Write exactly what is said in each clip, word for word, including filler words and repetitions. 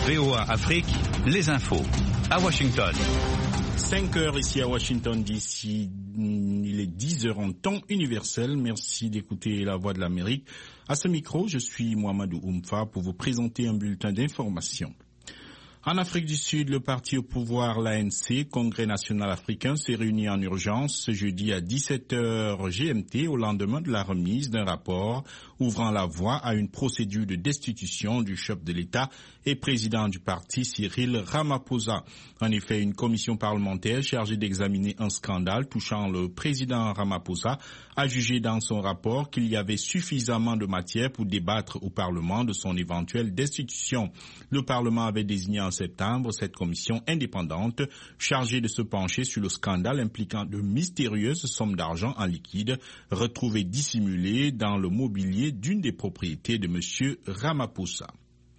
V O A Afrique, les infos. À Washington. cinq heures ici à Washington D C. Il est dix heures en temps universel. Merci d'écouter la voix de l'Amérique. À ce micro, je suis Mohamedou Oumfa pour vous présenter un bulletin d'information. En Afrique du Sud, le parti au pouvoir, l'A N C, Congrès national africain, s'est réuni en urgence ce jeudi à dix-sept heures G M T au lendemain de la remise d'un rapport ouvrant la voie à une procédure de destitution du chef de l'État et président du parti, Cyril Ramaphosa. En effet, une commission parlementaire chargée d'examiner un scandale touchant le président Ramaphosa a jugé dans son rapport qu'il y avait suffisamment de matière pour débattre au Parlement de son éventuelle destitution. Le Parlement avait désigné en septembre cette commission indépendante chargée de se pencher sur le scandale impliquant de mystérieuses sommes d'argent en liquide retrouvées dissimulées dans le mobilier d'une des propriétés de M. Ramaphosa.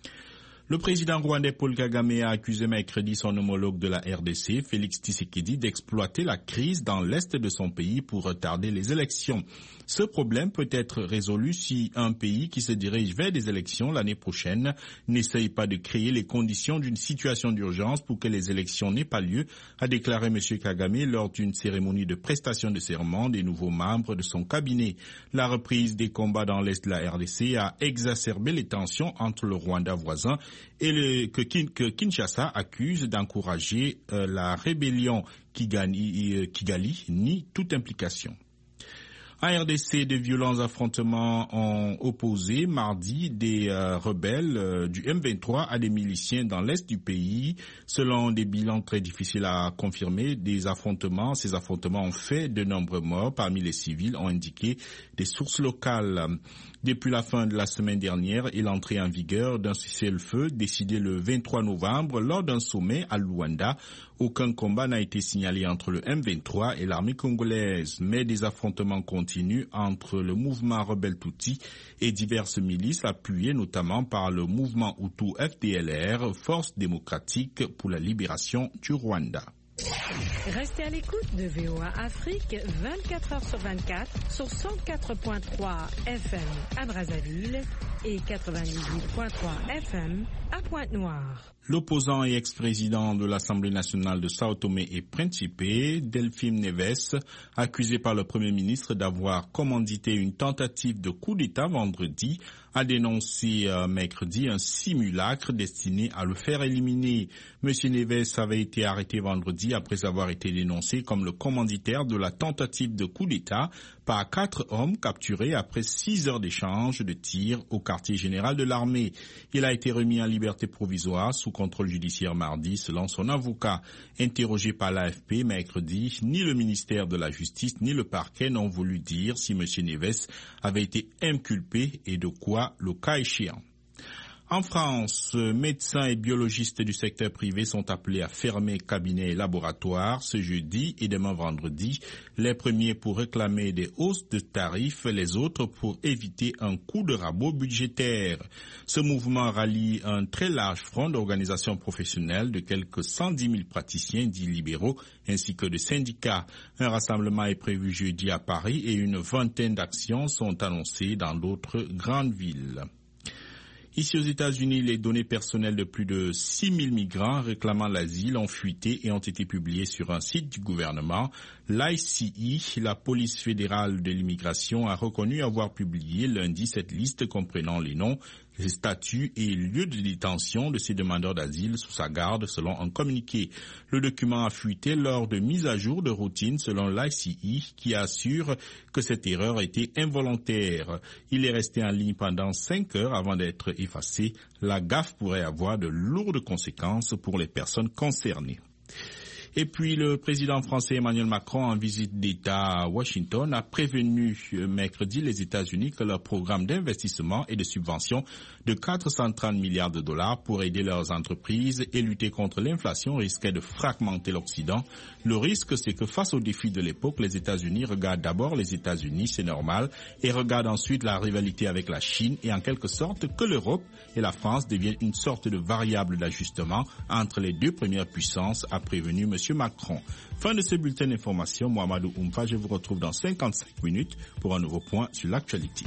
Le président rwandais Paul Kagame a accusé mercredi son homologue de la R D C, Félix Tshisekedi, d'exploiter la crise dans l'est de son pays pour retarder les élections. Ce problème peut être résolu si un pays qui se dirige vers des élections l'année prochaine n'essaye pas de créer les conditions d'une situation d'urgence pour que les élections n'aient pas lieu, a déclaré M. Kagame lors d'une cérémonie de prestation de serment des nouveaux membres de son cabinet. La reprise des combats dans l'est de la R D C a exacerbé les tensions entre le Rwanda voisin et le, que, que Kinshasa accuse d'encourager euh, la rébellion Kigali, euh, Kigali nie toute implication. En R D C, de violents affrontements ont opposé mardi des euh, rebelles euh, du M vingt-trois à des miliciens dans l'est du pays. Selon des bilans très difficiles à confirmer, des affrontements, ces affrontements ont fait de nombreux morts parmi les civils, ont indiqué des sources locales. Depuis la fin de la semaine dernière et l'entrée en vigueur d'un cessez-le-feu décidé le vingt-trois novembre lors d'un sommet à Luanda, aucun combat n'a été signalé entre le M vingt-trois et l'armée congolaise, mais des affrontements continuent entre le mouvement rebelle Tutsi et diverses milices appuyées notamment par le mouvement Hutu F D L R, Force démocratique pour la libération du Rwanda. Restez à l'écoute de V O A Afrique vingt-quatre heures sur vingt-quatre sur cent quatre virgule trois F M à Brazzaville et quatre-vingt-dix-huit virgule trois F M à Pointe-Noire. L'opposant et ex-président de l'Assemblée nationale de Sao Tomé et Principe, Delphine Neves, accusé par le Premier ministre d'avoir commandité une tentative de coup d'État vendredi, a dénoncé euh, mercredi un simulacre destiné à le faire éliminer. Monsieur Neves avait été arrêté vendredi après avoir été dénoncé comme le commanditaire de la tentative de coup d'État par quatre hommes capturés après six heures d'échange de tirs au quartier général de l'armée. Il a été remis en liberté provisoire sous contrôle judiciaire mardi, selon son avocat. Interrogé par l'A F P mercredi, ni le ministère de la Justice ni le parquet n'ont voulu dire si M. Neves avait été inculpé et de quoi le cas échéant. En France, médecins et biologistes du secteur privé sont appelés à fermer cabinets et laboratoires ce jeudi et demain vendredi, les premiers pour réclamer des hausses de tarifs, les autres pour éviter un coup de rabot budgétaire. Ce mouvement rallie un très large front d'organisations professionnelles de quelques cent dix mille praticiens dits libéraux ainsi que de syndicats. Un rassemblement est prévu jeudi à Paris et une vingtaine d'actions sont annoncées dans d'autres grandes villes. Ici aux États-Unis, les données personnelles de plus de six mille migrants réclamant l'asile ont fuité et ont été publiées sur un site du gouvernement. L'I C E, la police fédérale de l'immigration, a reconnu avoir publié lundi cette liste comprenant les noms, les statuts et lieux de détention de ces demandeurs d'asile sous sa garde, selon un communiqué. Le document a fuité lors de mises à jour de routine selon l'I C E, qui assure que cette erreur a été involontaire. Il est resté en ligne pendant cinq heures avant d'être effacé. La gaffe pourrait avoir de lourdes conséquences pour les personnes concernées. Et puis le président français Emmanuel Macron, en visite d'État à Washington, a prévenu mercredi les États-Unis que leur programme d'investissement et de subvention de quatre cent trente milliards de dollars pour aider leurs entreprises et lutter contre l'inflation risquait de fragmenter l'Occident. Le risque, c'est que face aux défis de l'époque, les États-Unis regardent d'abord les États-Unis, c'est normal, et regardent ensuite la rivalité avec la Chine et en quelque sorte que l'Europe et la France deviennent une sorte de variable d'ajustement entre les deux premières puissances, a prévenu M. Macron. Fin de ce bulletin d'information, Mohamedou Oumfa, je vous retrouve dans cinquante-cinq minutes pour un nouveau point sur l'actualité.